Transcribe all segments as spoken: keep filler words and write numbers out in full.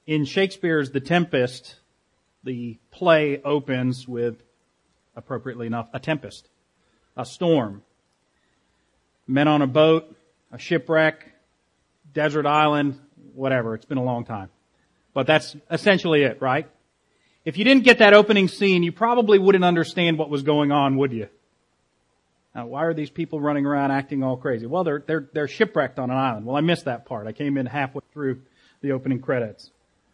In Shakespeare's The Tempest, the play opens with, appropriately enough, a tempest, a storm. Men on a boat, a shipwreck, desert island, whatever. It's been a long time. But that's essentially it, right? If you didn't get that opening scene, you probably wouldn't understand what was going on, would you? Now, why are these people running around acting all crazy? Well, they're, they're, they're shipwrecked on an island. Well, I missed that part. I came in halfway through the opening credits.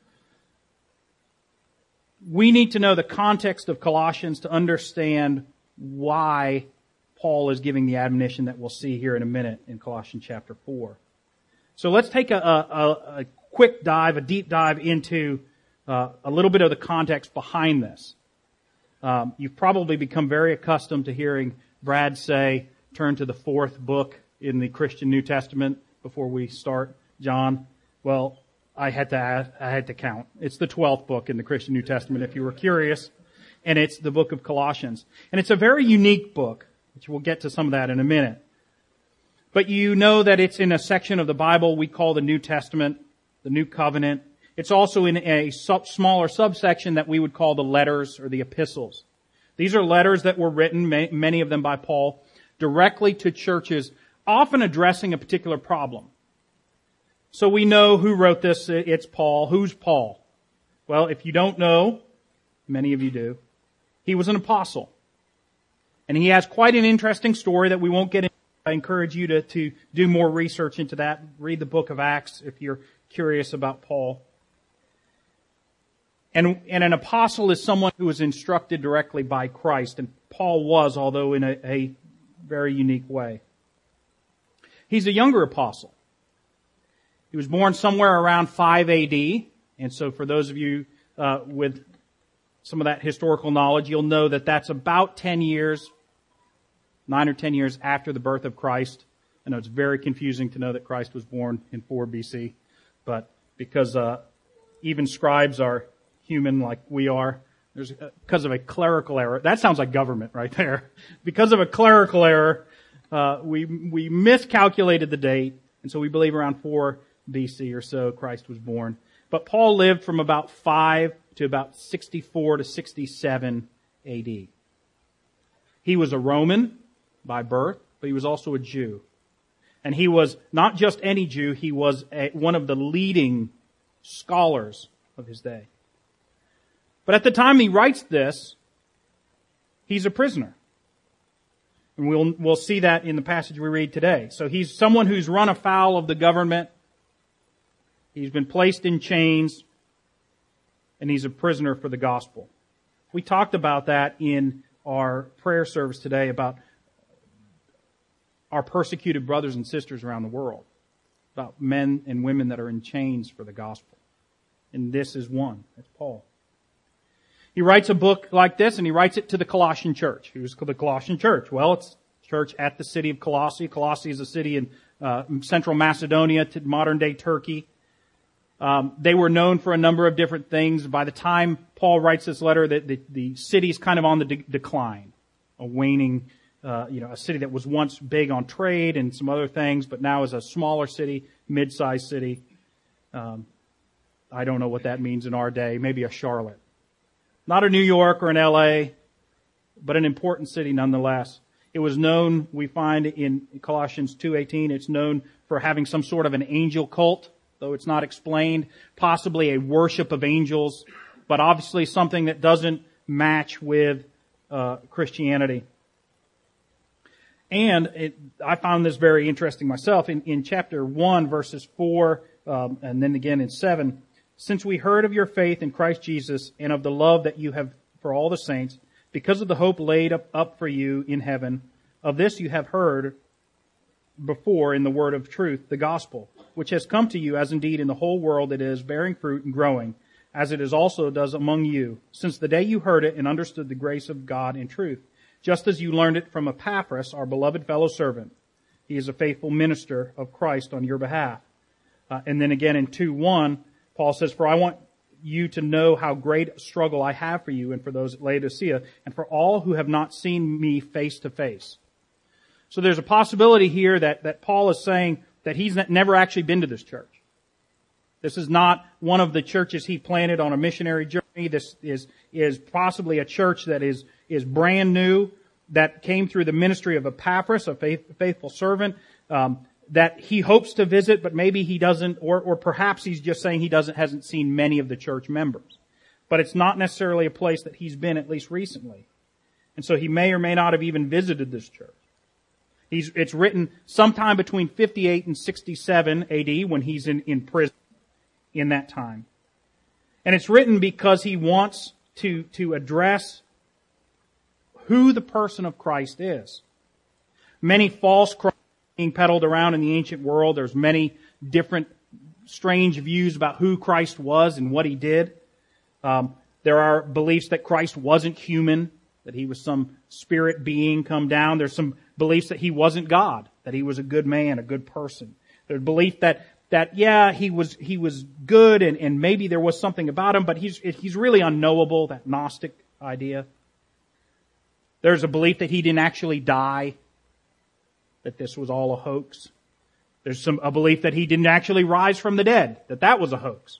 We need to know the context of Colossians to understand why Paul is giving the admonition that we'll see here in a minute in Colossians chapter four. So let's take a, a, a quick dive, a deep dive into uh, a little bit of the context behind this. Um, you've probably become very accustomed to hearing Brad say, turn to the fourth book in the Christian New Testament before we start John. Well, I had to add, I had to count. It's the twelfth book in the Christian New Testament, if you were curious. And it's the book of Colossians. And it's a very unique book, which we'll get to some of that in a minute. But you know that it's in a section of the Bible we call the New Testament, the New Covenant. It's also in a sub, smaller subsection that we would call the letters or the epistles. These are letters that were written, many of them by Paul, directly to churches, often addressing a particular problem. So we know who wrote this. It's Paul. Who's Paul? Well, if you don't know, many of you do, he was an apostle. And he has quite an interesting story that we won't get into. I encourage you to, to do more research into that. Read the book of Acts if you're curious about Paul. And, and an apostle is someone who was instructed directly by Christ. And Paul was, although in a, a very unique way. He's a younger apostle. He was born somewhere around five A D. And so for those of you uh, with some of that historical knowledge, you'll know that that's about ten years, nine or ten years after the birth of Christ. I know it's very confusing to know that Christ was born in four B C. But because uh, even scribes are human like we are, there's uh, because of a clerical error. That sounds like government right there. Because of a clerical error, uh, we we miscalculated the date. And so we believe around four B C or so Christ was born. But Paul lived from about five to about sixty-four to sixty-seven A D. He was a Roman by birth, but he was also a Jew. And he was not just any Jew, he was a, one of the leading scholars of his day. But at the time he writes this, he's a prisoner. And we'll, we'll see that in the passage we read today. So he's someone who's run afoul of the government. He's been placed in chains, and he's a prisoner for the gospel. We talked about that in our prayer service today about our persecuted brothers and sisters around the world, about men and women that are in chains for the gospel. And this is one. That's Paul. He writes a book like this, and he writes it to the Colossian church. Who's the Colossian church? Well, it's a church at the city of Colossae. Colossae is a city in uh, central Macedonia, to modern-day Turkey. Um, they were known for a number of different things. By the time Paul writes this letter, the, the, the city's kind of on the de- decline, a waning, uh, you know, a city that was once big on trade and some other things, but now is a smaller city, mid-sized city. Um, I don't know what that means in our day. Maybe a Charlotte. Not a New York or an L A, but an important city nonetheless. It was known, we find in Colossians two eighteen, it's known for having some sort of an angel cult, though it's not explained, possibly a worship of angels, but obviously something that doesn't match with uh, Christianity. And it, I found this very interesting myself. In, in chapter one, verses four, um, and then again in seven, since we heard of your faith in Christ Jesus and of the love that you have for all the saints, because of the hope laid up, up for you in heaven, of this you have heard before in the word of truth, the gospel, which has come to you, as indeed in the whole world it is, bearing fruit and growing, as it is also does among you, since the day you heard it and understood the grace of God in truth, just as you learned it from Epaphras, our beloved fellow servant. He is a faithful minister of Christ on your behalf. Uh, and then again in two one, Paul says, for I want you to know how great a struggle I have for you and for those at Laodicea, and for all who have not seen me face to face. So there's a possibility here that, that Paul is saying that he's never actually been to this church. This is not one of the churches he planted on a missionary journey. This is, is possibly a church that is, is brand new, that came through the ministry of Epaphras, a faith, faithful servant, um, that he hopes to visit, but maybe he doesn't, or, or perhaps he's just saying he doesn't, hasn't seen many of the church members. But it's not necessarily a place that he's been, at least recently. And so he may or may not have even visited this church. He's, it's written sometime between fifty-eight and sixty-seven A D when he's in, in prison in that time. And it's written because he wants to, to address who the person of Christ is. Many false Christs being peddled around in the ancient world. There's many different strange views about who Christ was and what He did. Um, there are beliefs that Christ wasn't human, that He was some spirit being come down. There's some beliefs that He wasn't God, that He was a good man, a good person. There's belief that, that yeah, He was, He was good and, and maybe there was something about Him, but He's, He's really unknowable, that Gnostic idea. There's a belief that He didn't actually die, that this was all a hoax. There's some, a belief that He didn't actually rise from the dead, that that was a hoax.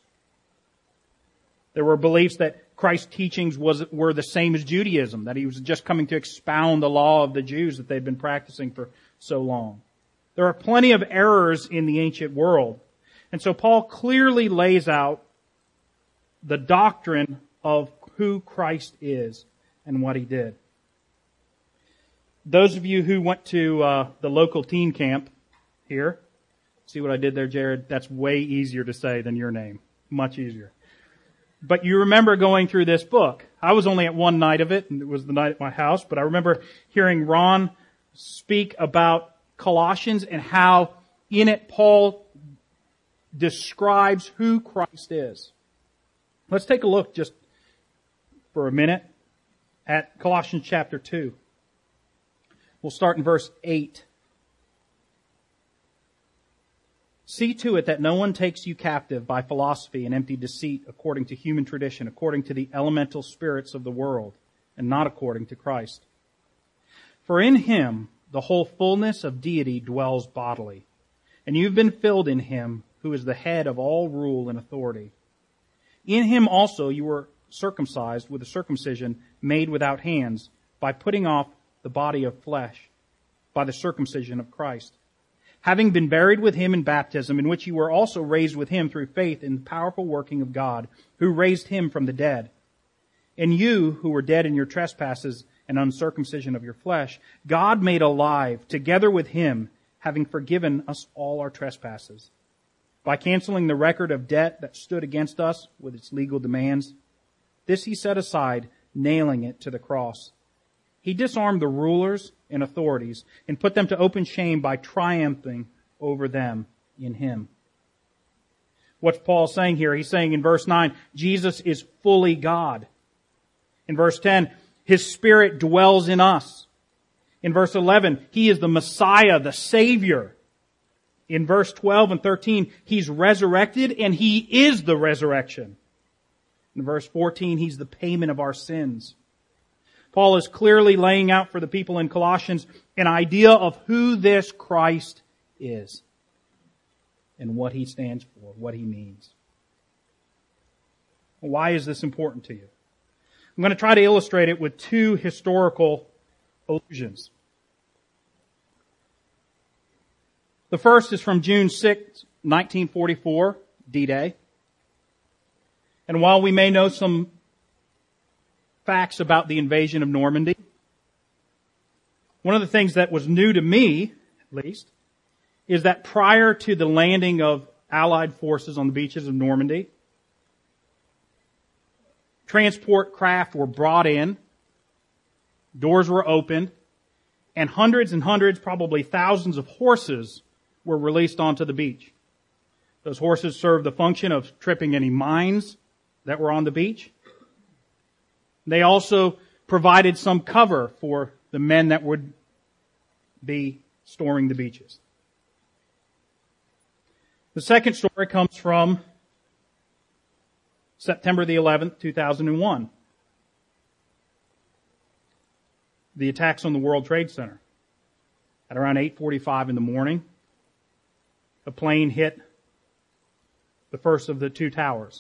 There were beliefs that Christ's teachings was, were the same as Judaism, that He was just coming to expound the law of the Jews that they'd been practicing for so long. There are plenty of errors in the ancient world. And so Paul clearly lays out the doctrine of who Christ is and what He did. Those of you who went to uh, the local teen camp here, see what I did there, Jared? That's way easier to say than your name. Much easier. But you remember going through this book. I was only at one night of it, and it was the night at my house, but I remember hearing Ron speak about Colossians and how in it Paul describes who Christ is. Let's take a look just for a minute at Colossians chapter two. We'll start in verse eight. See to it that no one takes you captive by philosophy and empty deceit according to human tradition, according to the elemental spirits of the world, and not according to Christ. For in Him the whole fullness of deity dwells bodily, and you've been filled in Him who is the head of all rule and authority. In Him also you were circumcised with a circumcision made without hands, by putting off the body of flesh, by the circumcision of Christ, having been buried with Him in baptism, in which you were also raised with Him through faith in the powerful working of God, who raised Him from the dead. And you, who were dead in your trespasses and uncircumcision of your flesh, God made alive together with Him, having forgiven us all our trespasses, by canceling the record of debt that stood against us with its legal demands. This He set aside, nailing it to the cross. He disarmed the rulers and authorities and put them to open shame by triumphing over them in Him. What's Paul saying here? He's saying in verse nine, Jesus is fully God. In verse ten, His Spirit dwells in us. In verse eleven, He is the Messiah, the Savior. In verse twelve and thirteen, He's resurrected and He is the resurrection. In verse fourteen, He's the payment of our sins. Paul is clearly laying out for the people in Colossians an idea of who this Christ is and what He stands for, what He means. Why is this important to you? I'm going to try to illustrate it with two historical allusions. The first is from June sixth, nineteen forty-four, D-Day. And while we may know some facts about the invasion of Normandy, one of the things that was new to me, at least, is that prior to the landing of Allied forces on the beaches of Normandy, transport craft were brought in, doors were opened, and hundreds and hundreds, probably thousands of horses were released onto the beach. Those horses served the function of tripping any mines that were on the beach. They also provided some cover for the men that would be storming the beaches. The second story comes from September the eleventh, two thousand one. The attacks on the World Trade Center. At around eight forty-five in the morning, a plane hit the first of the two towers.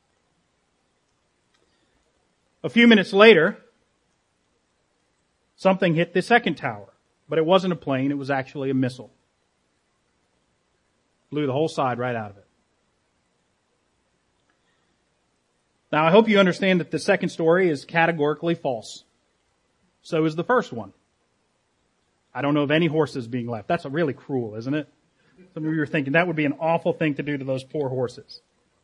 A few minutes later, something hit the second tower. But it wasn't a plane, it was actually a missile. Blew the whole side right out of it. Now I hope you understand that the second story is categorically false. So is the first one. I don't know of any horses being left. That's really cruel, isn't it? Some of you are thinking that would be an awful thing to do to those poor horses.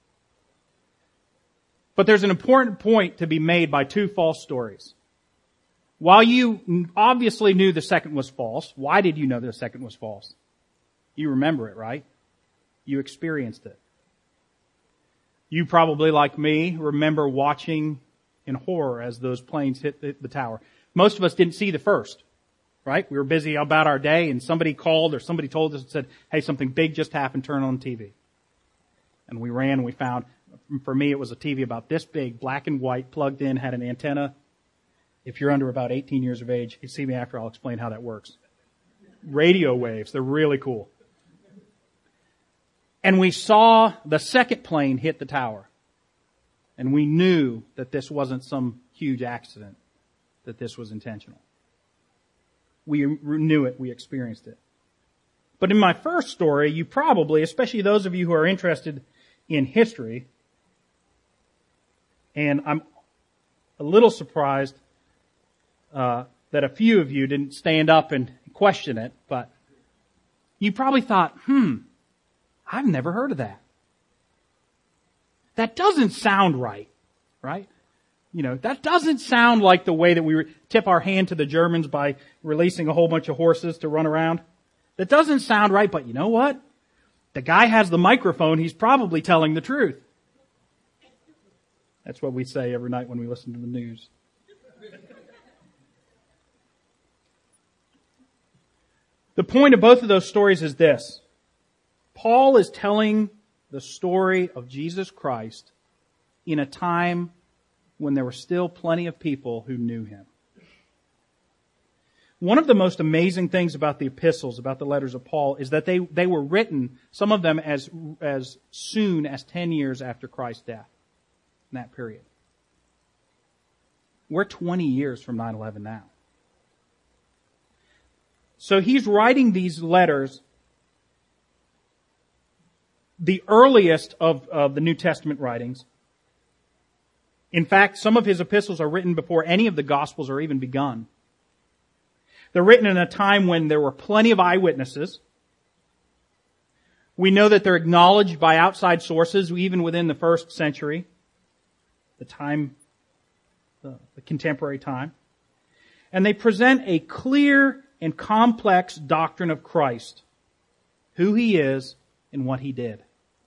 But there's an important point to be made by two false stories. While you obviously knew the second was false, why did you know the second was false? You remember it, right? You experienced it. You probably, like me, remember watching in horror as those planes hit the, the tower. Most of us didn't see the first, right? We were busy about our day and somebody called or somebody told us and said, hey, something big just happened, turn on T V. And we ran and we found, for me it was a T V about this big, black and white, plugged in, had an antenna. If you're under about eighteen years of age, you see me after, I'll explain how that works. Radio waves, they're really cool. And we saw the second plane hit the tower. And we knew that this wasn't some huge accident, that this was intentional. We knew it, we experienced it. But in my first story, you probably, especially those of you who are interested in history, and I'm a little surprised Uh, that a few of you didn't stand up and question it, but you probably thought, hmm, I've never heard of that. That doesn't sound right, right? You know, that doesn't sound like the way that we tip our hand to the Germans by releasing a whole bunch of horses to run around. That doesn't sound right, but you know what? The guy has the microphone, he's probably telling the truth. That's what we say every night when we listen to the news. The point of both of those stories is this. Paul is telling the story of Jesus Christ in a time when there were still plenty of people who knew Him. One of the most amazing things about the epistles, about the letters of Paul, is that they, they were written, some of them as, as soon as ten years after Christ's death, in that period. We're twenty years from nine eleven now. So he's writing these letters, the earliest of, of the New Testament writings. In fact, some of his epistles are written before any of the Gospels are even begun. They're written in a time when there were plenty of eyewitnesses. We know that they're acknowledged by outside sources, even within the first century, the time, the, the contemporary time. And they present a clear and complex doctrine of Christ, who He is and what He did.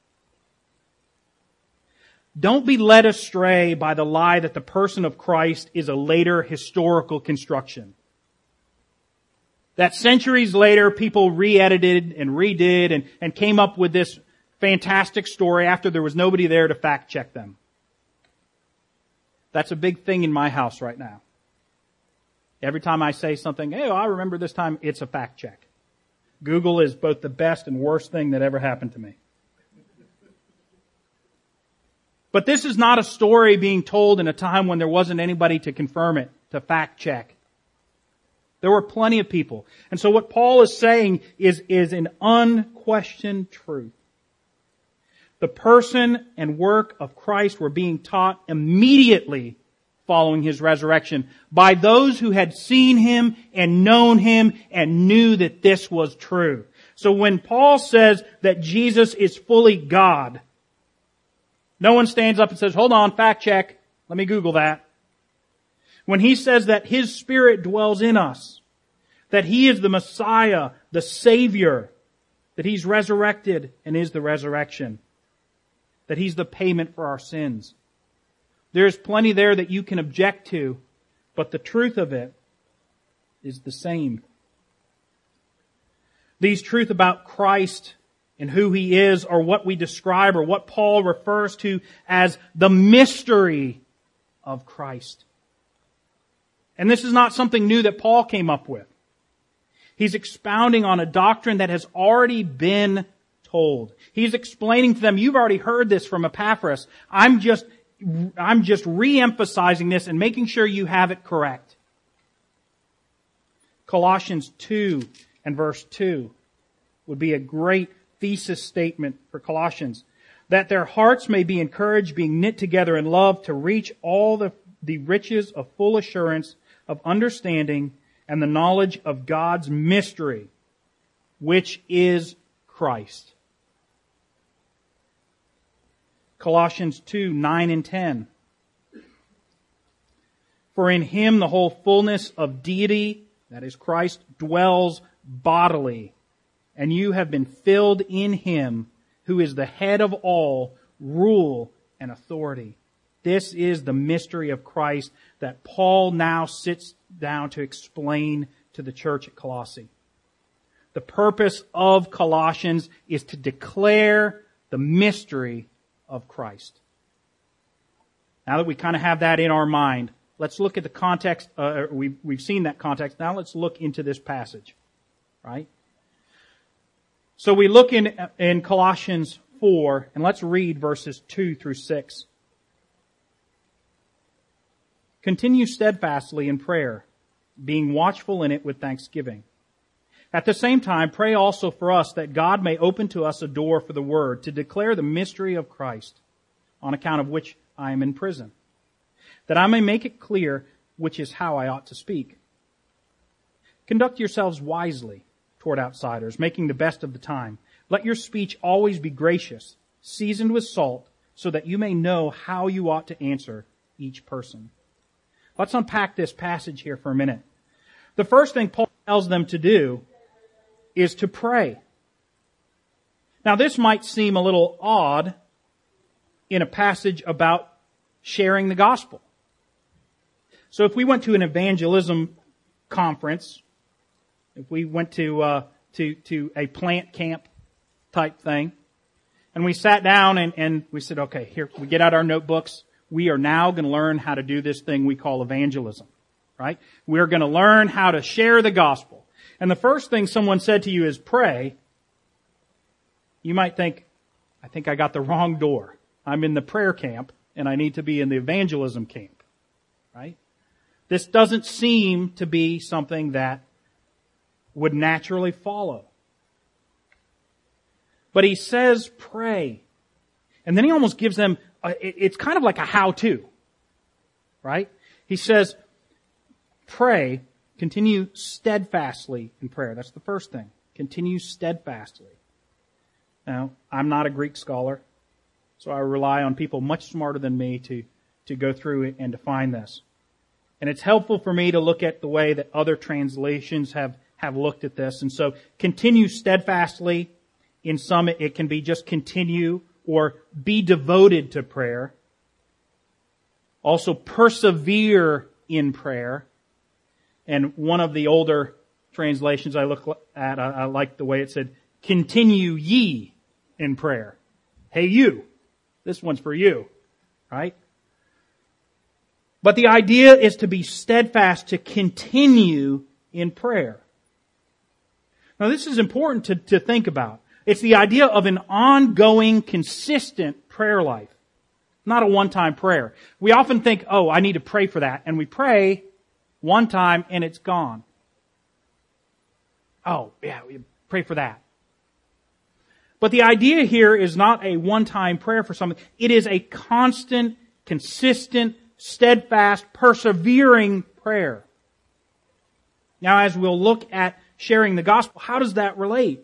Don't be led astray by the lie that the person of Christ is a later historical construction. That centuries later people re-edited and redid and, and came up with this fantastic story after there was nobody there to fact check them. That's a big thing in my house right now. Every time I say something, hey, I remember this time, it's a fact check. Google is both the best and worst thing that ever happened to me. But this is not a story being told in a time when there wasn't anybody to confirm it, to fact check. There were plenty of people. And so what Paul is saying is, is an unquestioned truth. The person and work of Christ were being taught immediately following His resurrection by those who had seen Him and known Him and knew that this was true. So when Paul says that Jesus is fully God, no one stands up and says, hold on, fact check, let me Google that. When He says that His Spirit dwells in us, that He is the Messiah, the Savior, that He's resurrected and is the resurrection, that He's the payment for our sins. There's plenty there that you can object to, but the truth of it is the same. These truths about Christ and who He is are what we describe or what Paul refers to as the mystery of Christ. And this is not something new that Paul came up with. He's expounding on a doctrine that has already been told. He's explaining to them, you've already heard this from Epaphras. I'm just, I'm just re-emphasizing this and making sure you have it correct. Colossians two and verse two would be a great thesis statement for Colossians. That their hearts may be encouraged, being knit together in love, to reach all the, the riches of full assurance of understanding and the knowledge of God's mystery, which is Christ. Colossians two, nine and ten. For in Him the whole fullness of deity, that is Christ, dwells bodily, and you have been filled in Him, who is the head of all rule and authority. This is the mystery of Christ that Paul now sits down to explain to the church at Colossae. The purpose of Colossians is to declare the mystery of Christ. Now that we kind of have that in our mind, let's look at the context. Uh, we've, we've seen that context. Now let's look into this passage, right? So we look in, in Colossians four, and let's read verses two through six. Continue steadfastly in prayer, being watchful in it with thanksgiving. At the same time, pray also for us that God may open to us a door for the word to declare the mystery of Christ, on account of which I am in prison, that I may make it clear which is how I ought to speak. Conduct yourselves wisely toward outsiders, making the best of the time. Let your speech always be gracious, seasoned with salt, so that you may know how you ought to answer each person. Let's unpack this passage here for a minute. The first thing Paul tells them to do is to pray. Now this might seem a little odd in a passage about sharing the gospel. So if we went to an evangelism conference, if we went to uh, to to a plant camp type thing, and we sat down and, and we said, okay, here, we get out our notebooks. We are now going to learn how to do this thing we call evangelism, right? We're going to learn how to share the gospel. And the first thing someone said to you is pray. You might think, I think I got the wrong door. I'm in the prayer camp and I need to be in the evangelism camp, right? This doesn't seem to be something that would naturally follow. But he says pray. And then he almost gives them, a, it's kind of like a how-to, right? He says pray, continue steadfastly in prayer. That's the first thing. Continue steadfastly. Now, I'm not a Greek scholar, so I rely on people much smarter than me to, to go through it and define this. And it's helpful for me to look at the way that other translations have, have looked at this. And so, continue steadfastly. In some, it can be just continue or be devoted to prayer. Also, persevere in prayer. And one of the older translations I look at, I, I like the way it said, continue ye in prayer. Hey, you. This one's for you, right? But the idea is to be steadfast, to continue in prayer. Now this is important to, to think about. It's the idea of an ongoing, consistent prayer life. Not a one-time prayer. We often think, oh, I need to pray for that. And we pray one time and it's gone. Oh, yeah, we pray for that. But the idea here is not a one-time prayer for something. It is a constant, consistent, steadfast, persevering prayer. Now, as we'll look at sharing the gospel, how does that relate?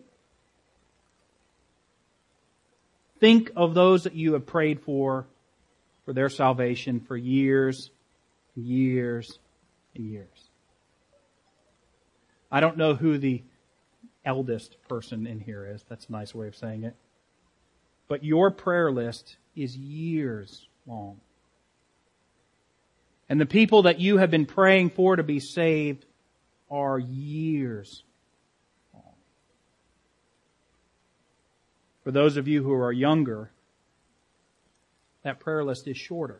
Think of those that you have prayed for, for their salvation for years, years, and years. I don't know who the eldest person in here is. That's a nice way of saying it. But your prayer list is years long. And the people that you have been praying for to be saved are years long. For those of you who are younger, that prayer list is shorter.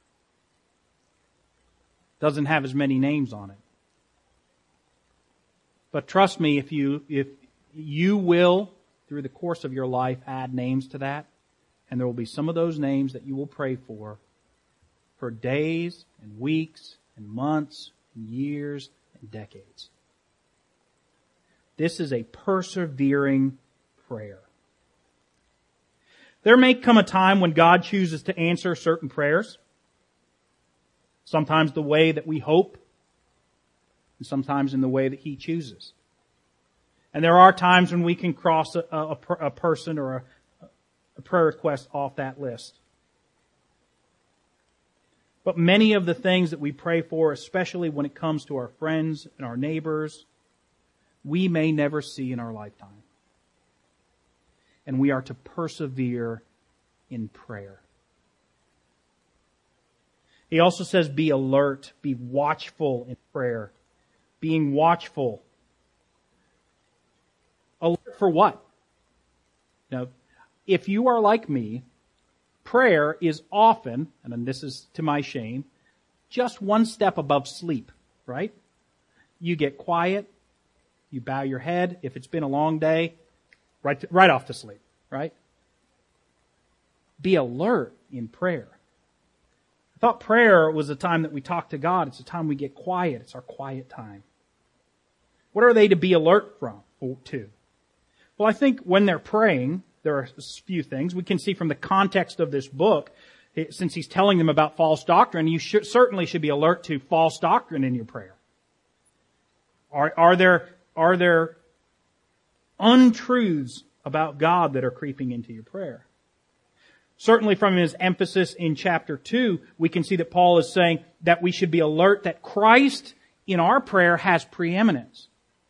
Doesn't have as many names on it. But trust me, if you if you will through the course of your life, add names to that. And there will be some of those names that you will pray for for days and weeks and months and years and decades. This is a persevering prayer. There may come a time when God chooses to answer certain prayers. Sometimes the way that we hope, and sometimes in the way that He chooses. And there are times when we can cross a, a, a person or a, a prayer request off that list. But many of the things that we pray for, especially when it comes to our friends and our neighbors, we may never see in our lifetime. And we are to persevere in prayer. He also says, be alert, be watchful in prayer. Being watchful. Alert for what? Now, if you are like me, prayer is often, and this is to my shame, just one step above sleep, right? You get quiet, you bow your head. If it's been a long day, right, to, right off to sleep, right? Be alert in prayer. I thought prayer was a time that we talk to God. It's a time we get quiet. It's our quiet time. What are they to be alert from, to? Well, I think when they're praying, there are a few things. We can see from the context of this book, since he's telling them about false doctrine, you should, certainly should be alert to false doctrine in your prayer. Are, are there, are there untruths about God that are creeping into your prayer? Certainly from his emphasis in chapter two, we can see that Paul is saying that we should be alert that Christ in our prayer has preeminence.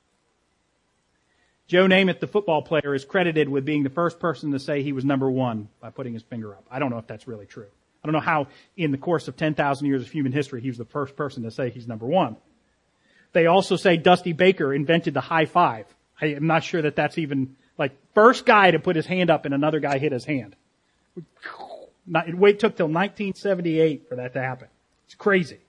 Joe Namath, the football player, is credited with being the first person to say he was number one by putting his finger up. I don't know if that's really true. I don't know how in the course of ten thousand years of human history he was the first person to say he's number one. They also say Dusty Baker invented the high five. I am not sure that that's even, like, first guy to put his hand up and another guy hit his hand. Not, it took till nineteen seventy-eight for that to happen. It's crazy.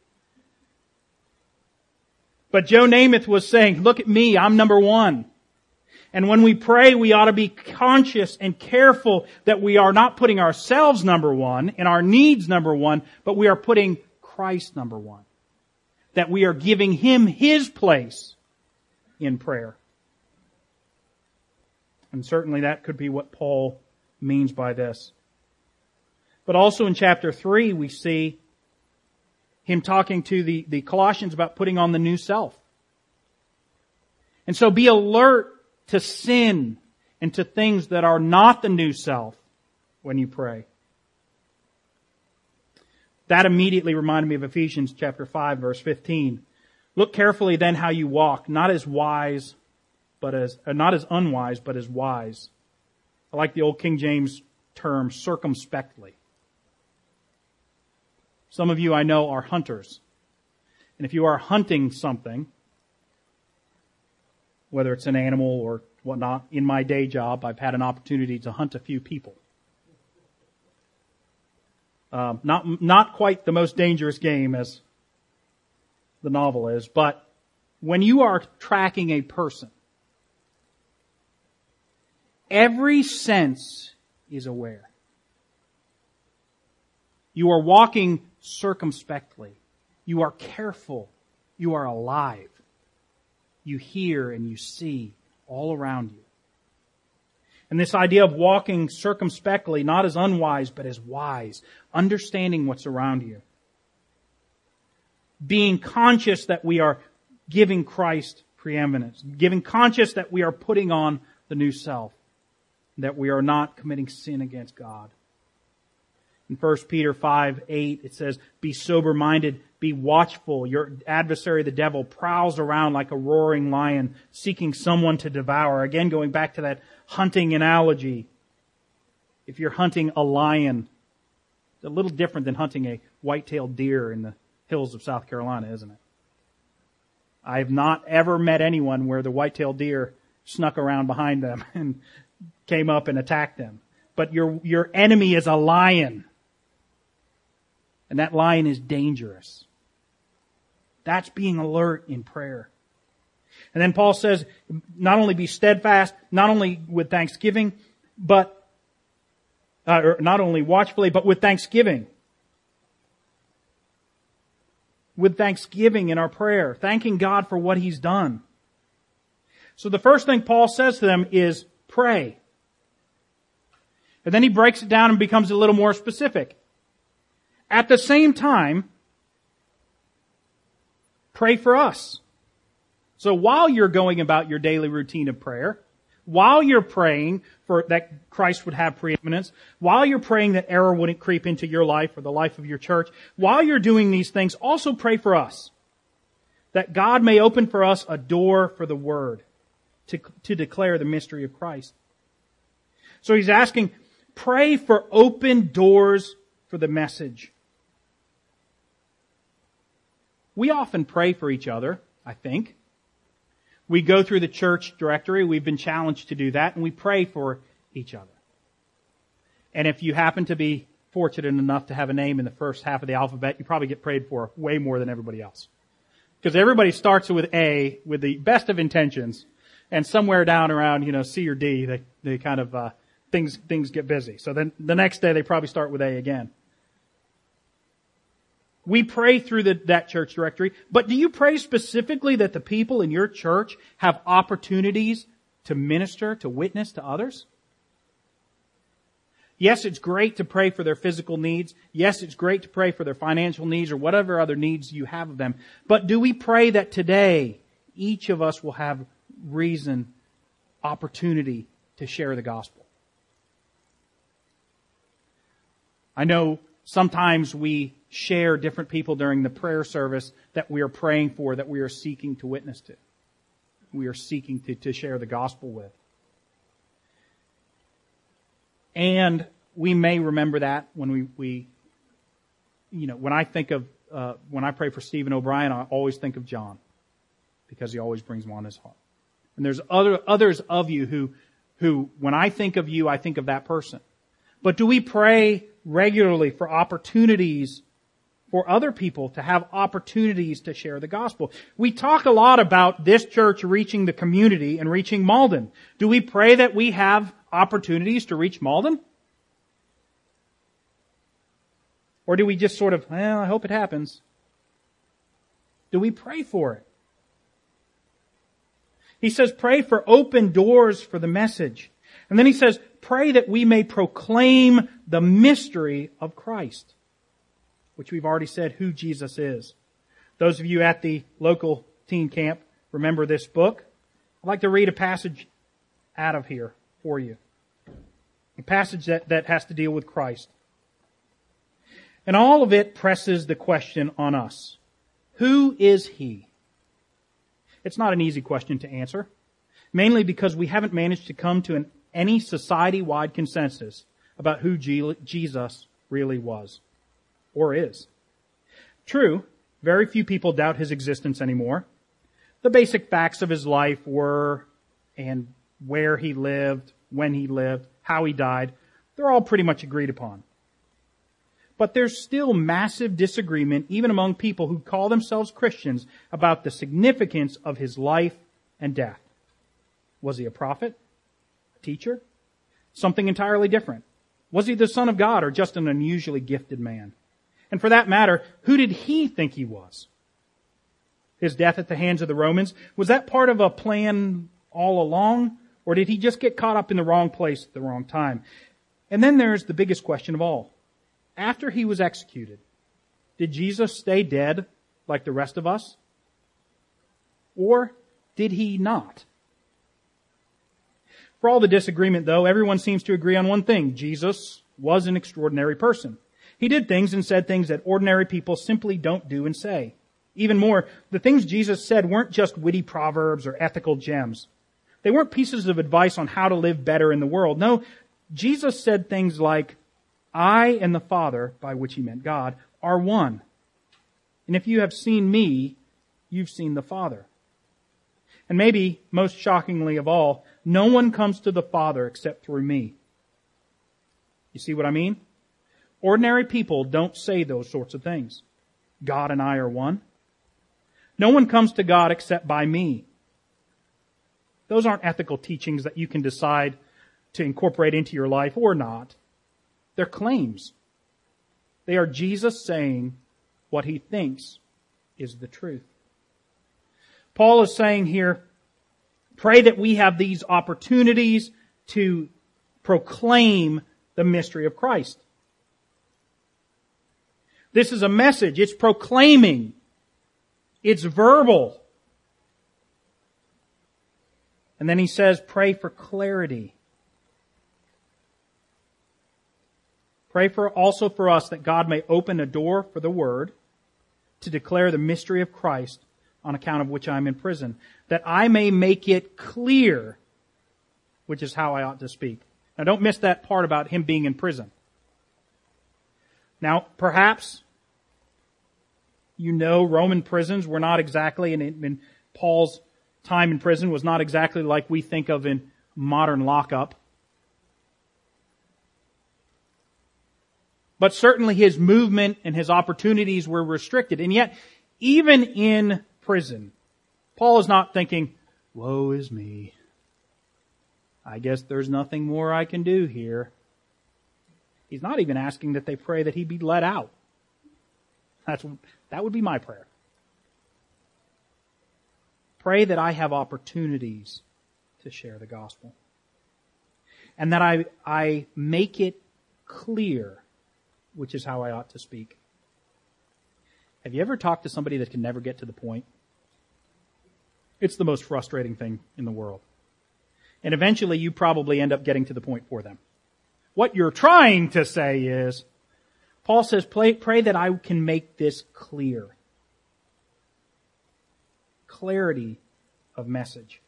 But Joe Namath was saying, look at me, I'm number one. And when we pray, we ought to be conscious and careful that we are not putting ourselves number one and our needs number one, but we are putting Christ number one. That we are giving Him His place in prayer. And certainly that could be what Paul means by this. But also in chapter three, we see him talking to the, the Colossians about putting on the new self. And so be alert to sin and to things that are not the new self when you pray. That immediately reminded me of Ephesians chapter five, verse fifteen. Look carefully then how you walk, not as wise, but as, uh, not as unwise, but as wise. I like the old King James term, circumspectly. Some of you I know are hunters. And if you are hunting something, whether it's an animal or whatnot, in my day job, I've had an opportunity to hunt a few people. Um, not, not quite the most dangerous game as the novel is, but when you are tracking a person, every sense is aware. You are walking circumspectly. You are careful. You are alive. You hear and you see all around you. And this idea of walking circumspectly, not as unwise, but as wise, understanding what's around you. Being conscious that we are giving Christ preeminence. Giving conscious that we are putting on the new self. That we are not committing sin against God. In First Peter five eight, it says, be sober-minded, be watchful. Your adversary, the devil, prowls around like a roaring lion, seeking someone to devour. Again, going back to that hunting analogy. If you're hunting a lion, it's a little different than hunting a white-tailed deer in the hills of South Carolina, isn't it? I have not ever met anyone where the white-tailed deer snuck around behind them and came up and attacked them. But your, your enemy is a lion. And that lion is dangerous. That's being alert in prayer. And then Paul says, not only be steadfast, not only with thanksgiving, but, uh, or not only watchfully, but with thanksgiving. With thanksgiving in our prayer, thanking God for what He's done. So the first thing Paul says to them is pray. And then he breaks it down and becomes a little more specific. At the same time, pray for us. So while you're going about your daily routine of prayer, while you're praying for that Christ would have preeminence, while you're praying that error wouldn't creep into your life or the life of your church, while you're doing these things, also pray for us. That God may open for us a door for the Word to, to declare the mystery of Christ. So he's asking, pray for open doors for the message. We often pray for each other, I think. We go through the church directory. We've been challenged to do that, and we pray for each other. And if you happen to be fortunate enough to have a name in the first half of the alphabet, you probably get prayed for way more than everybody else. Because everybody starts with A, with the best of intentions, and somewhere down around, you know, C or D, they, they kind of, uh, things, things get busy. So then the next day they probably start with A again. We pray through the, that church directory, but do you pray specifically that the people in your church have opportunities to minister, to witness to others? Yes, it's great to pray for their physical needs. Yes, it's great to pray for their financial needs or whatever other needs you have of them. But do we pray that today each of us will have reason, opportunity to share the gospel? I know sometimes we share different people during the prayer service that we are praying for, that we are seeking to witness to. We are seeking to, to share the gospel with. And we may remember that when we, we you know, when I think of, uh, when I pray for Stephen O'Brien, I always think of John, because he always brings one on his heart. And there's other, others of you who, who, when I think of you, I think of that person. But do we pray regularly for opportunities for other people to have opportunities to share the gospel? We talk a lot about this church reaching the community and reaching Malden. Do we pray that we have opportunities to reach Malden? Or do we just sort of, well, I hope it happens? Do we pray for it? He says, pray for open doors for the message. And then he says, pray that we may proclaim the mystery of Christ, which we've already said who Jesus is. Those of you at the local teen camp remember this book. I'd like to read a passage out of here for you. A passage that, that has to deal with Christ. And all of it presses the question on us. Who is He? It's not an easy question to answer, mainly because we haven't managed to come to an, any society-wide consensus about who G- Jesus really was or is. True, very few people doubt His existence anymore. The basic facts of His life were, and where He lived, when He lived, how He died, they're all pretty much agreed upon. But there's still massive disagreement, even among people who call themselves Christians, about the significance of His life and death. Was He a prophet? A teacher? Something entirely different? Was He the Son of God or just an unusually gifted man? And for that matter, who did He think He was? His death at the hands of the Romans, was that part of a plan all along? Or did He just get caught up in the wrong place at the wrong time? And then there's the biggest question of all. After He was executed, did Jesus stay dead like the rest of us? Or did He not? For all the disagreement, though, everyone seems to agree on one thing. Jesus was an extraordinary person. He did things and said things that ordinary people simply don't do and say. Even more, the things Jesus said weren't just witty proverbs or ethical gems. They weren't pieces of advice on how to live better in the world. No, Jesus said things like, I and the Father, by which He meant God, are one. And if you have seen me, you've seen the Father. And maybe, most shockingly of all, no one comes to the Father except through me. You see what I mean? Ordinary people don't say those sorts of things. God and I are one. No one comes to God except by me. Those aren't ethical teachings that you can decide to incorporate into your life or not. They're claims. They are Jesus saying what he thinks is the truth. Paul is saying here, pray that we have these opportunities to proclaim the mystery of Christ. This is a message. It's proclaiming. It's verbal. And then he says, pray for clarity. Pray for also for us that God may open a door for the word to declare the mystery of Christ, on account of which I am in prison, that I may make it clear, which is how I ought to speak. Now don't miss that part about him being in prison. Now, perhaps you know Roman prisons were not exactly, and in Paul's time in prison was not exactly like we think of in modern lockup. But certainly his movement and his opportunities were restricted. And yet, even in prison, Paul is not thinking, woe is me. I guess there's nothing more I can do here. He's not even asking that they pray that he be let out. That's, that would be my prayer. Pray that I have opportunities to share the gospel. And that I, I make it clear, which is how I ought to speak. Have you ever talked to somebody that can never get to the point? It's the most frustrating thing in the world. And eventually you probably end up getting to the point for them. What you're trying to say is, Paul says, pray, pray that I can make this clear. Clarity of message.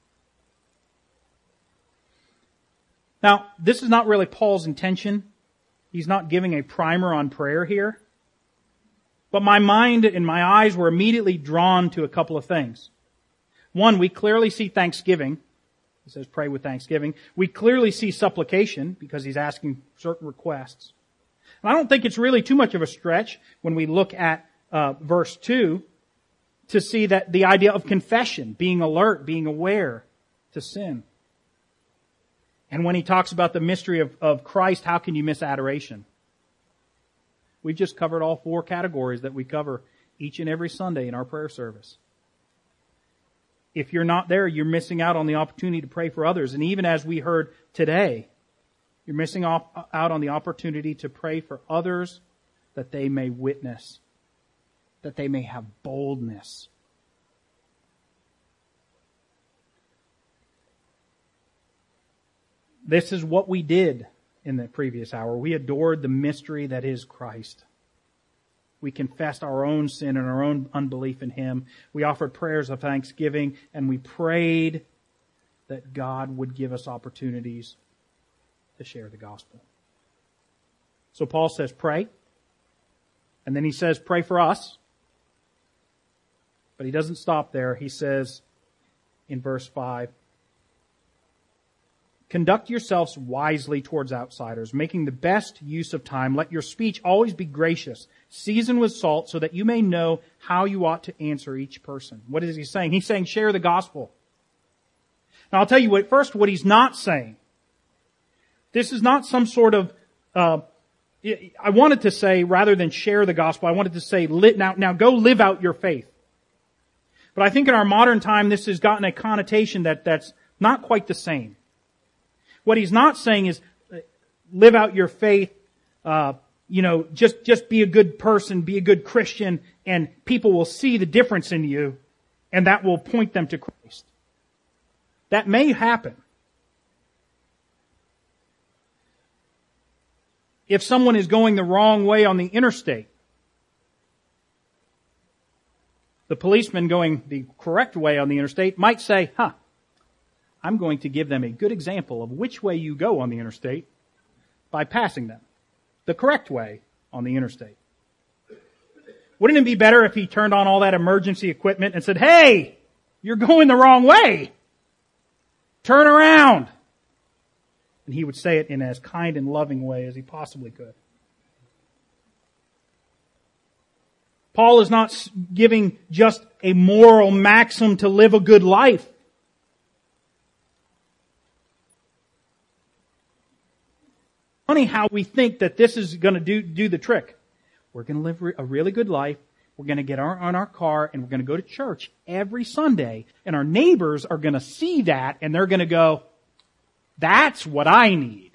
Now, this is not really Paul's intention. He's not giving a primer on prayer here. But my mind and my eyes were immediately drawn to a couple of things. One, we clearly see thanksgiving. He says pray with thanksgiving. We clearly see supplication because he's asking certain requests. And I don't think it's really too much of a stretch when we look at uh, verse two to see that the idea of confession, being alert, being aware to sin. And when he talks about the mystery of, of Christ, how can you miss adoration? We've just covered all four categories that we cover each and every Sunday in our prayer service. If you're not there, you're missing out on the opportunity to pray for others. And even as we heard today, you're missing out on the opportunity to pray for others that they may witness, that they may have boldness. This is what we did in the previous hour. We adored the mystery that is Christ. We confessed our own sin and our own unbelief in Him. We offered prayers of thanksgiving, and we prayed that God would give us opportunities to share the gospel. So Paul says, pray. And then he says, pray for us. But he doesn't stop there. He says in verse five, conduct yourselves wisely towards outsiders, making the best use of time. Let your speech always be gracious, seasoned with salt, so that you may know how you ought to answer each person. What is he saying? He's saying share the gospel. Now I'll tell you what, first what he's not saying. This is not some sort of, uh, I wanted to say, rather than share the gospel, I wanted to say, now, now go live out your faith. But I think in our modern time, this has gotten a connotation that that's not quite the same. What he's not saying is live out your faith, uh, you know, just, just be a good person, be a good Christian, and people will see the difference in you, and that will point them to Christ. That may happen. If someone is going the wrong way on the interstate, the policeman going the correct way on the interstate might say, huh, I'm going to give them a good example of which way you go on the interstate by passing them the correct way on the interstate. Wouldn't it be better if he turned on all that emergency equipment and said, hey, you're going the wrong way. Turn around. And he would say it in as kind and loving way as he possibly could. Paul is not giving just a moral maxim to live a good life. funny how we think that this is going to do, do the trick. We're going to live a really good life. We're going to get our, on our car and we're going to go to church every Sunday. And our neighbors are going to see that and they're going to go, that's what I need.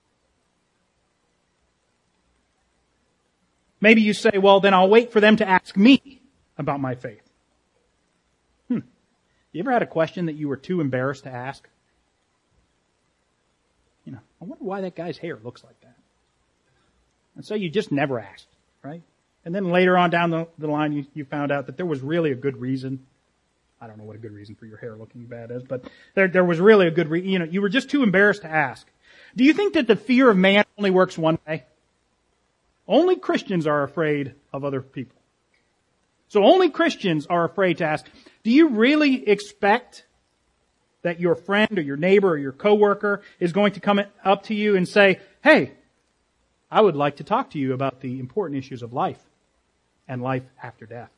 Maybe you say, well, then I'll wait for them to ask me about my faith. Hmm. You ever had a question that you were too embarrassed to ask? You know, I wonder why that guy's hair looks like that. And so you just never asked, right? And then later on down the, the line, you, you found out that there was really a good reason. I don't know what a good reason for your hair looking bad is, but there, there was really a good reason. You know, you were just too embarrassed to ask. Do you think that the fear of man only works one way? Only Christians are afraid of other people. So only Christians are afraid to ask. Do you really expect that your friend or your neighbor or your coworker is going to come up to you and say, hey, I would like to talk to you about the important issues of life and life after death?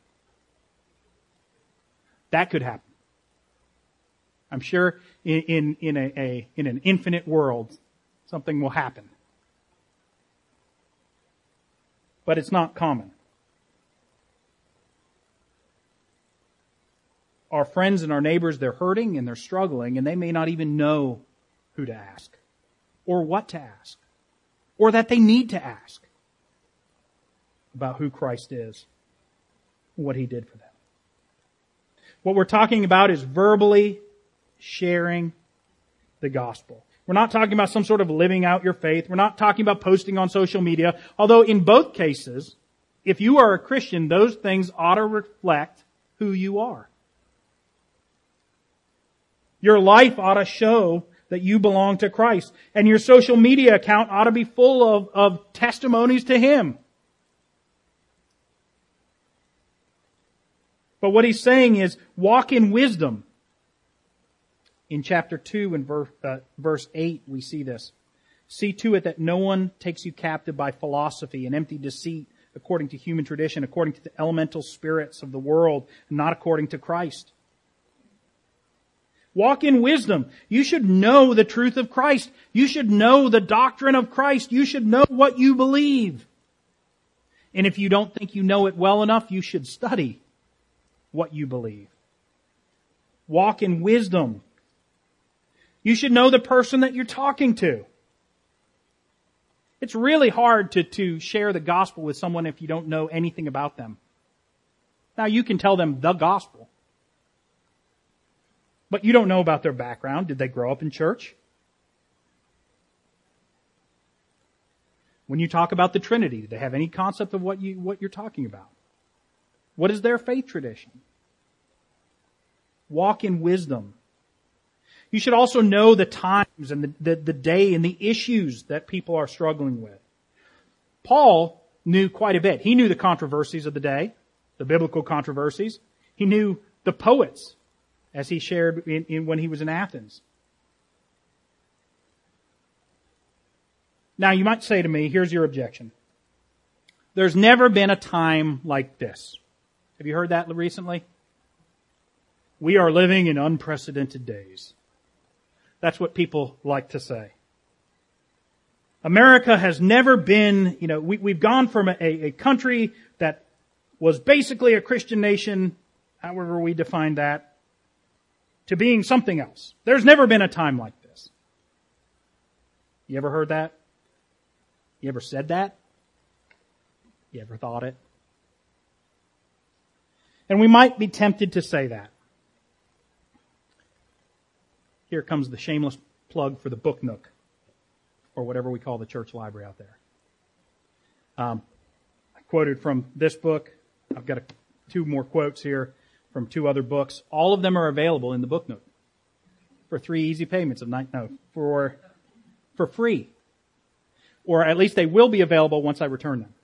That could happen. I'm sure in, in, in, a, a, in an infinite world, something will happen. But it's not common. Our friends and our neighbors, they're hurting and they're struggling and they may not even know who to ask or what to ask or that they need to ask about who Christ is, what He did for them. What we're talking about is verbally sharing the gospel. We're not talking about some sort of living out your faith. We're not talking about posting on social media. Although in both cases, if you are a Christian, those things ought to reflect who you are. Your life ought to show that you belong to Christ. And your social media account ought to be full of, of testimonies to Him. But what he's saying is, walk in wisdom. In chapter two and verse, uh, verse eight, we see this. See to it that no one takes you captive by philosophy and empty deceit, according to human tradition, according to the elemental spirits of the world, and not according to Christ. Walk in wisdom. You should know the truth of Christ. You should know the doctrine of Christ. You should know what you believe. And if you don't think you know it well enough, you should study what you believe. Walk in wisdom. You should know the person that you're talking to. It's really hard to, to share the gospel with someone if you don't know anything about them. Now you can tell them the gospel. But you don't know about their background. Did they grow up in church? When you talk about the Trinity, do they have any concept of what you, what you're talking about? What is their faith tradition? Walk in wisdom. You should also know the times and the, the, the day and the issues that people are struggling with. Paul knew quite a bit. He knew the controversies of the day, the biblical controversies. He knew the poets, as he shared in, in when he was in Athens. Now you might say to me, here's your objection. There's never been a time like this. Have you heard that recently? We are living in unprecedented days. That's what people like to say. America has never been, you know, we, we've gone from a, a country that was basically a Christian nation, however we define that, to being something else. There's never been a time like this. You ever heard that? You ever said that? You ever thought it? And we might be tempted to say that. Here comes the shameless plug for the Book Nook, or whatever we call the church library out there. Um, I quoted from this book. I've got a, two more quotes here from two other books. All of them are available in the Book Nook for three easy payments of nine, no, for, for free. Or at least they will be available once I return them.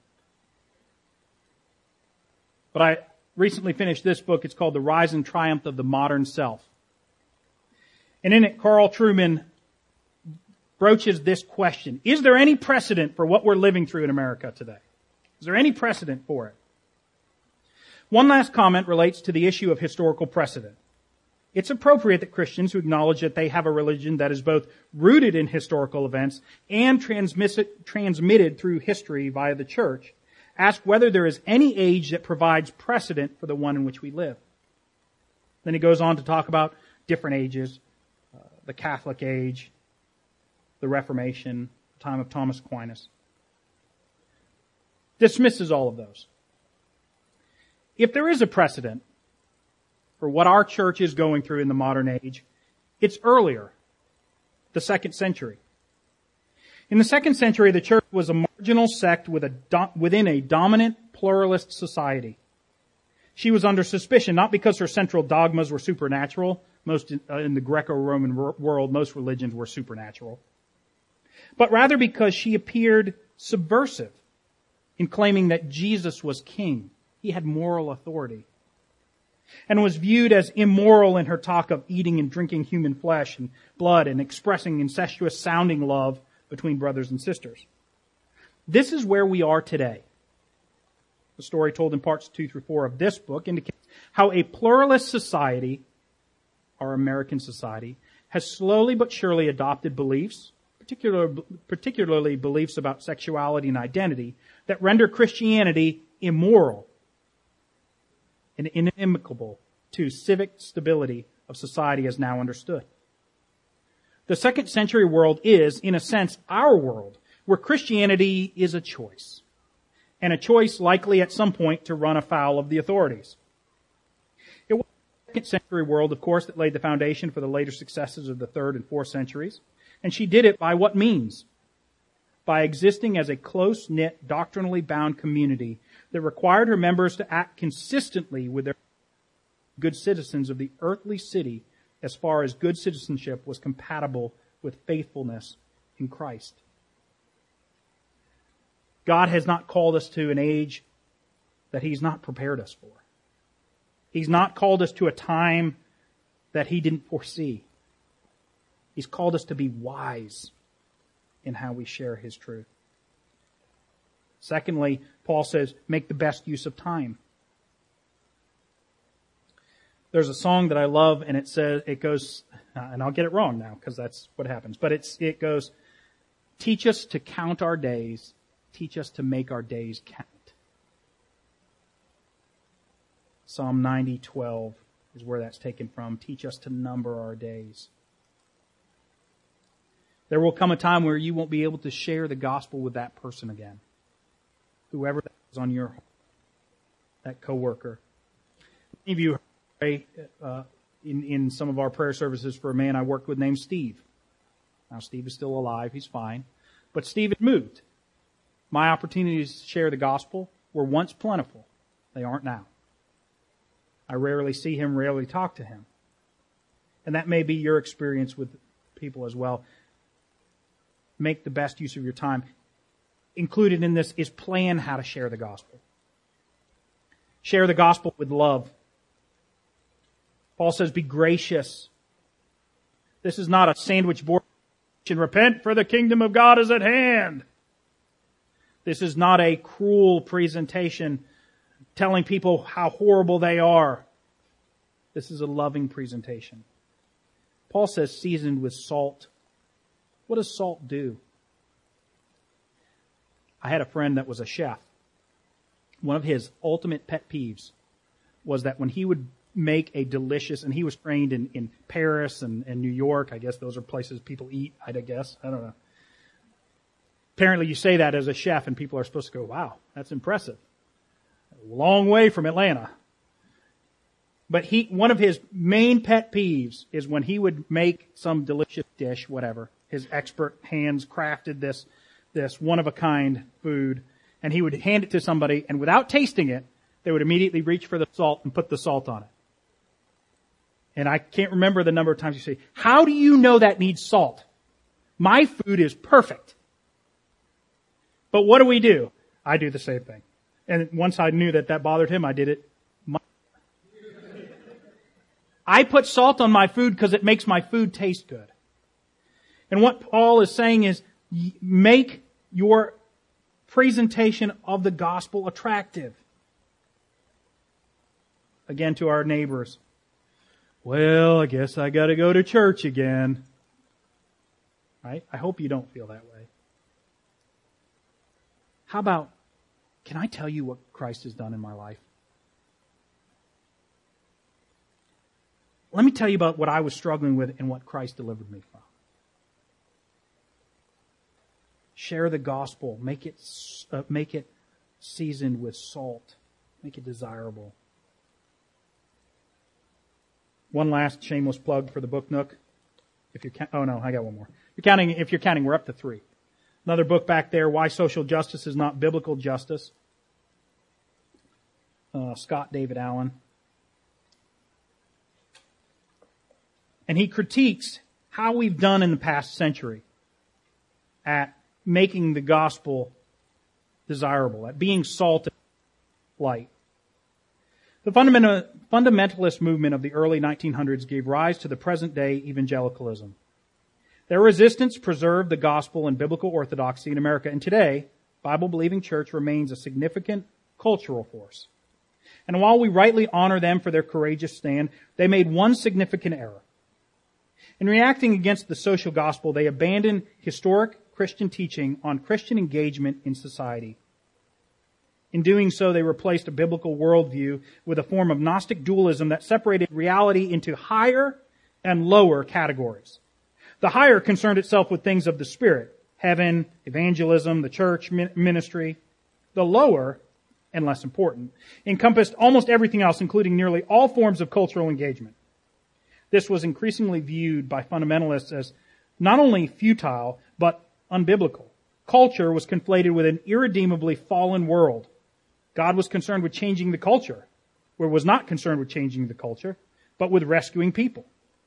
But I recently finished this book. It's called The Rise and Triumph of the Modern Self. And in it, Carl Trueman broaches this question. Is there any precedent for what we're living through in America today? Is there any precedent for it? One last comment relates to the issue of historical precedent. It's appropriate that Christians who acknowledge that they have a religion that is both rooted in historical events and transmitted, transmitted through history via the church ask whether there is any age that provides precedent for the one in which we live. Then he goes on to talk about different ages, uh, the Catholic age, the Reformation, the time of Thomas Aquinas. Dismisses all of those. If there is a precedent for what our church is going through in the modern age, it's earlier, the second century. In the second century, the church was a marginal sect with a do- within a dominant pluralist society. She was under suspicion, not because her central dogmas were supernatural. Most in, uh, in the Greco-Roman wor- world, most religions were supernatural. But rather because she appeared subversive in claiming that Jesus was king. He had moral authority. And was viewed as immoral in her talk of eating and drinking human flesh and blood and expressing incestuous sounding love between brothers and sisters. This is where we are today. The story told in parts two through four of this book indicates how a pluralist society, our American society, has slowly but surely adopted beliefs, particular, particularly beliefs about sexuality and identity, that render Christianity immoral and inimical to civic stability of society as now understood. The second century world is, in a sense, our world, where Christianity is a choice. And a choice likely at some point to run afoul of the authorities. It was the second century world, of course, that laid the foundation for the later successes of the third and fourth centuries. And she did it by what means? By existing as a close-knit, doctrinally bound community that required her members to act consistently with their good citizens of the earthly city as far as good citizenship was compatible with faithfulness in Christ. God has not called us to an age that He's not prepared us for. He's not called us to a time that He didn't foresee. He's called us to be wise in how we share His truth. Secondly, Paul says, make the best use of time. There's a song that I love, and it says, it goes, and I'll get it wrong now because that's what happens, but it's, it goes, teach us to count our days, teach us to make our days count. Psalm ninety twelve is where that's taken from. Teach us to number our days. There will come a time where you won't be able to share the gospel with that person again. Whoever that is on your heart, that coworker. Many of you pray uh, in, in some of our prayer services for a man I worked with named Steve. Now Steve is still alive, he's fine. But Steve had moved. My opportunities to share the gospel were once plentiful. They aren't now. I rarely see him, rarely talk to him. And that may be your experience with people as well. Make the best use of your time. Included in this is plan how to share the gospel. Share the gospel with love. Paul says, be gracious. This is not a sandwich board. Repent, for the kingdom of God is at hand. This is not a cruel presentation telling people how horrible they are. This is a loving presentation. Paul says seasoned with salt. What does salt do? I had a friend that was a chef. One of his ultimate pet peeves was that when he would make a delicious, and he was trained in, in Paris and, and New York, I guess those are places people eat, I guess, I don't know. Apparently you say that as a chef and people are supposed to go, wow, that's impressive. A long way from Atlanta. But he, one of his main pet peeves is when he would make some delicious dish, whatever. His expert hands crafted this, this one-of-a-kind food, and he would hand it to somebody, and without tasting it, they would immediately reach for the salt and put the salt on it. And I can't remember the number of times you say, how do you know that needs salt? My food is perfect. But what do we do? I do the same thing. And once I knew that that bothered him, I did it. I put salt on my food because it makes my food taste good. And what Paul is saying is, make your presentation of the gospel attractive. Again, to our neighbors. well, I guess I gotta go to church again. Right? I hope you don't feel that way. How about, can I tell you what Christ has done in my life? Let me tell you about what I was struggling with and what Christ delivered me from. Share the gospel. Make it, uh, make it seasoned with salt. Make it desirable. One last shameless plug for the Book Nook. If you're, oh no, I got one more. If you're counting, if you're counting, we're up to three. Another book back there, Why Social Justice is Not Biblical Justice. Uh, Scott David Allen. And he critiques how we've done in the past century at making the gospel desirable, at being salt and light. The fundamental, fundamentalist movement of the early nineteen hundreds gave rise to the present-day evangelicalism. Their resistance preserved the gospel and biblical orthodoxy in America, and today, Bible-believing church remains a significant cultural force. And while we rightly honor them for their courageous stand, they made one significant error. In reacting against the social gospel, they abandoned historic Christian teaching on Christian engagement in society. In doing so, they replaced a biblical worldview with a form of Gnostic dualism that separated reality into higher and lower categories. The higher concerned itself with things of the Spirit, heaven, evangelism, the church, ministry. The lower, and less important, encompassed almost everything else, including nearly all forms of cultural engagement. This was increasingly viewed by fundamentalists as not only futile, but unbiblical. Culture was conflated with an irredeemably fallen world. God was concerned with changing the culture, or was not concerned with changing the culture, but with rescuing people.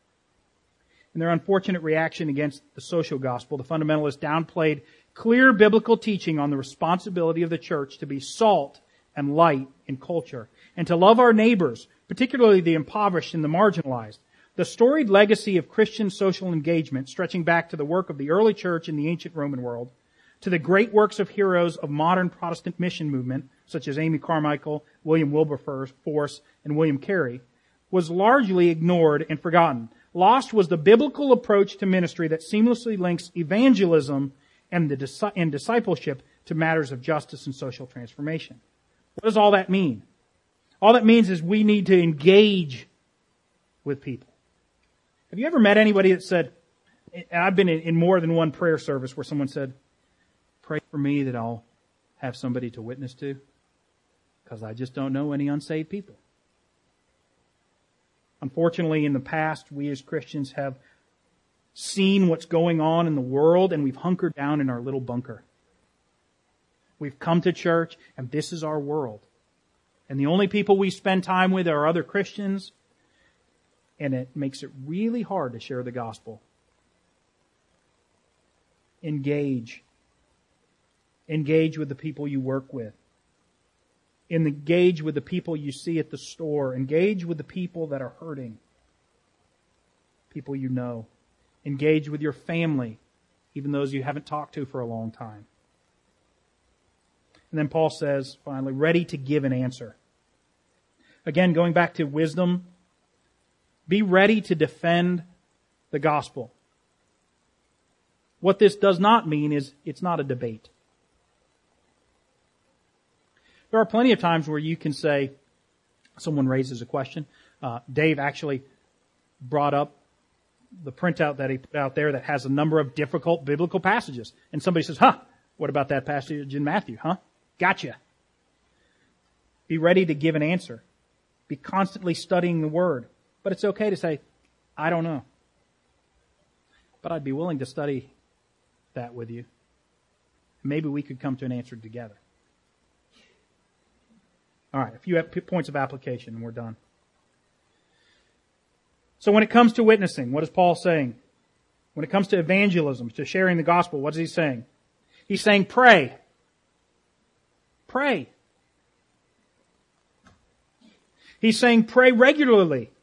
In their unfortunate reaction against the social gospel, the fundamentalists downplayed clear biblical teaching on the responsibility of the church to be salt and light in culture, and to love our neighbors, particularly the impoverished and the marginalized. The storied legacy of Christian social engagement, stretching back to the work of the early church in the ancient Roman world, to the great works of heroes of modern Protestant mission movement, such as Amy Carmichael, William Wilberforce, and William Carey, was largely ignored and forgotten. Lost was the biblical approach to ministry that seamlessly links evangelism and, the, and discipleship to matters of justice and social transformation. What does all that mean? All that means is we need to engage with people. Have you ever met anybody that said, and I've been in more than one prayer service where someone said, pray for me that I'll have somebody to witness to, because I just don't know any unsaved people. Unfortunately, in the past, we as Christians have seen what's going on in the world, and we've hunkered down in our little bunker. We've come to church, and this is our world. And the only people we spend time with are other Christians, and it makes it really hard to share the gospel. Engage. Engage with the people you work with. Engage with the people you see at the store. Engage with the people that are hurting. People you know. Engage with your family, even those you haven't talked to for a long time. And then Paul says, finally, ready to give an answer. Again, going back to wisdom, be ready to defend the gospel. What this does not mean is it's not a debate. There are plenty of times where you can say, someone raises a question. Uh, Dave actually brought up the printout that he put out there that has a number of difficult biblical passages. And somebody says, huh, what about that passage in Matthew, huh? Gotcha. Be ready to give an answer. Be constantly studying the Word. But it's okay to say, I don't know. But I'd be willing to study that with you. Maybe we could come to an answer together. All right, a few points of application and we're done. So when it comes to witnessing, what is Paul saying? When it comes to evangelism, to sharing the gospel, what is he saying? He's saying pray. Pray. He's saying pray regularly.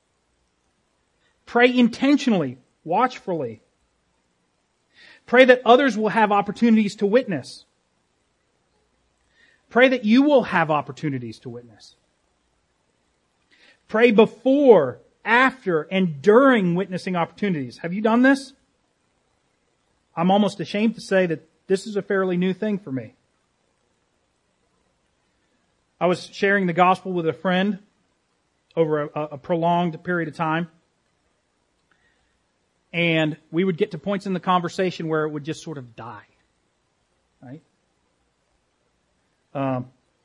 Pray intentionally, watchfully. Pray that others will have opportunities to witness. Pray that you will have opportunities to witness. Pray before after and during witnessing opportunities. Have you done this? I'm almost ashamed to say that this is a fairly new thing for me. I was sharing the gospel with a friend over a, a prolonged period of time. And we would get to points in the conversation where it would just sort of die. Right? Um,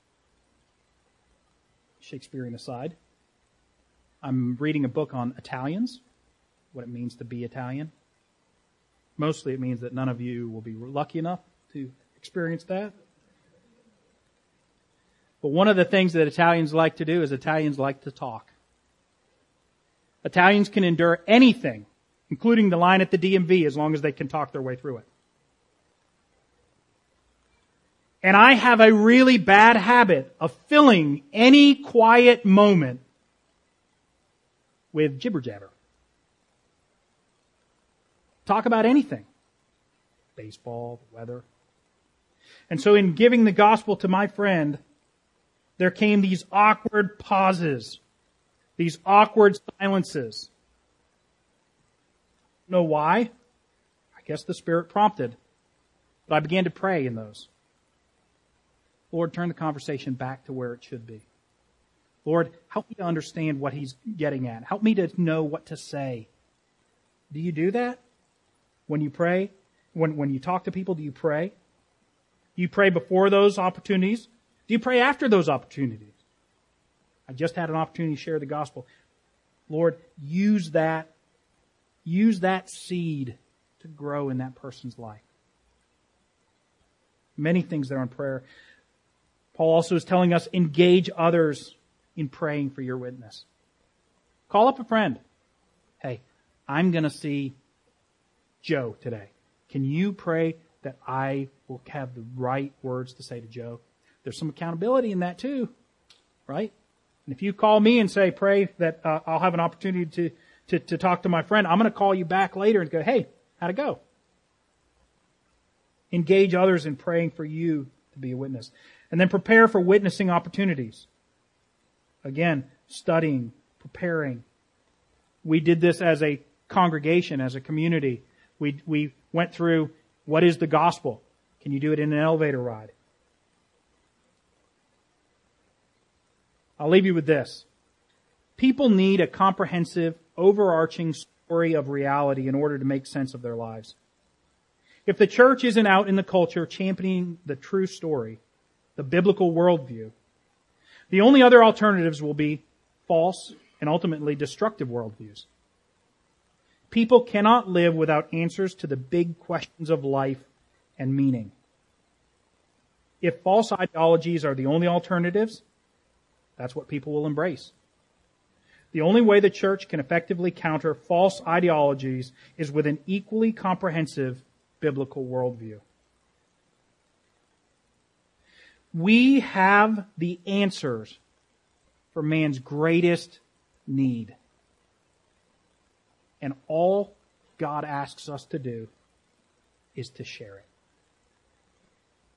Shakespearean aside. I'm reading a book on Italians, what it means to be Italian. Mostly it means that none of you will be lucky enough to experience that. But one of the things that Italians like to do is Italians like to talk. Italians can endure anything, including the line at the D M V, as long as they can talk their way through it. And I have a really bad habit of filling any quiet moment with jibber jabber. Talk about anything. Baseball, the weather. And so in giving the gospel to my friend, there came these awkward pauses, these awkward silences. Know why? I guess the Spirit prompted. But I began to pray in those. Lord, turn the conversation back to where it should be. Lord, help me to understand what He's getting at. Help me to know what to say. Do you do that? When you pray? When, when you talk to people, do you pray? Do you pray before those opportunities? Do you pray after those opportunities? I just had an opportunity to share the gospel. Lord, use that, use that seed to grow in that person's life. Many things there in prayer. Paul also is telling us, engage others in praying for your witness. Call up a friend. Hey, I'm going to see Joe today. Can you pray that I will have the right words to say to Joe? There's some accountability in that too, right? And if you call me and say, pray that uh, I'll have an opportunity to, to, to talk to my friend, I'm going to call you back later and go, hey, how'd it go? Engage others in praying for you to be a witness. And then prepare for witnessing opportunities. Again, studying, preparing. We did this as a congregation, as a community. We, we went through, what is the gospel? Can you do it in an elevator ride? I'll leave you with this. People need a comprehensive, overarching story of reality in order to make sense of their lives. If the church isn't out in the culture championing the true story, the biblical worldview, the only other alternatives will be false and ultimately destructive worldviews. People cannot live without answers to the big questions of life and meaning. If false ideologies are the only alternatives, that's what people will embrace. The only way the church can effectively counter false ideologies is with an equally comprehensive biblical worldview. We have the answers for man's greatest need. And all God asks us to do is to share it.